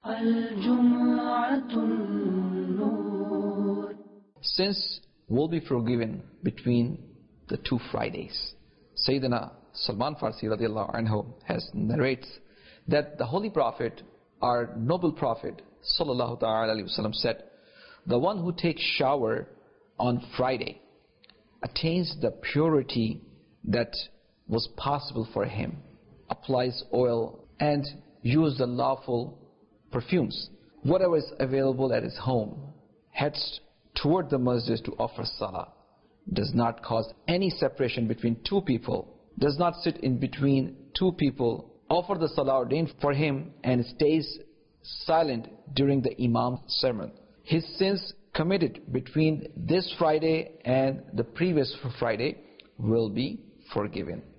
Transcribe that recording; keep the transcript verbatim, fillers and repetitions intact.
Sins will be forgiven between the two Fridays. Sayyidina Salman Farsi radiallahu anhu has narrates that the Holy Prophet, our noble Prophet sallallahu ta'ala alayhi wa sallam said, the one who takes shower on Friday attains the purity that was possible for him, applies oil and use the lawful perfumes, whatever is available at his home, heads toward the masjid to offer salah, does not cause any separation between two people, does not sit in between two people, offer the salah ordained for him, and stays silent during the Imam's sermon. His sins committed between this Friday and the previous Friday will be forgiven.